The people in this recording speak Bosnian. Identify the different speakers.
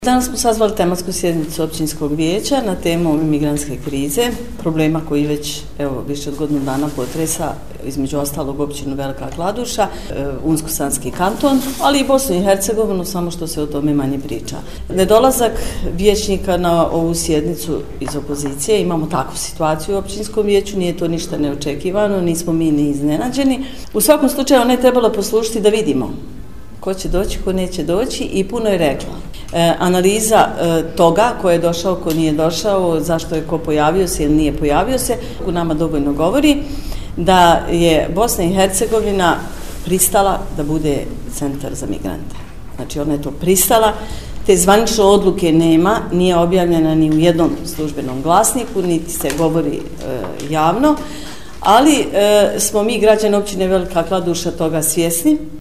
Speaker 1: Danas smo sazvali tematsku sjednicu općinskog vijeća na temu migrantske krize, problema koji već više od godinu dana potresa između ostalog općinu Velika Kladuša, Unsko-Sanski kanton, ali i Bosnu i Hercegovinu, samo što se o tome manje priča. Nedolazak vijećnika na ovu sjednicu iz opozicije, imamo takvu situaciju u općinskom vijeću, nije to ništa neočekivano, nismo mi ni iznenađeni. U svakom slučaju ona je trebala poslušati da vidimo ko će doći, ko neće doći i puno je rekla. Analiza toga ko je došao, ko nije došao, zašto je ko pojavio se ili nije pojavio se, u nama dovoljno govori da je Bosna i Hercegovina pristala da bude centar za migrante. Znači ona je to pristala, te zvanične odluke nema, nije objavljena ni u jednom službenom glasniku, niti se govori javno, ali smo mi građani općine Velika Kladuša toga svjesni.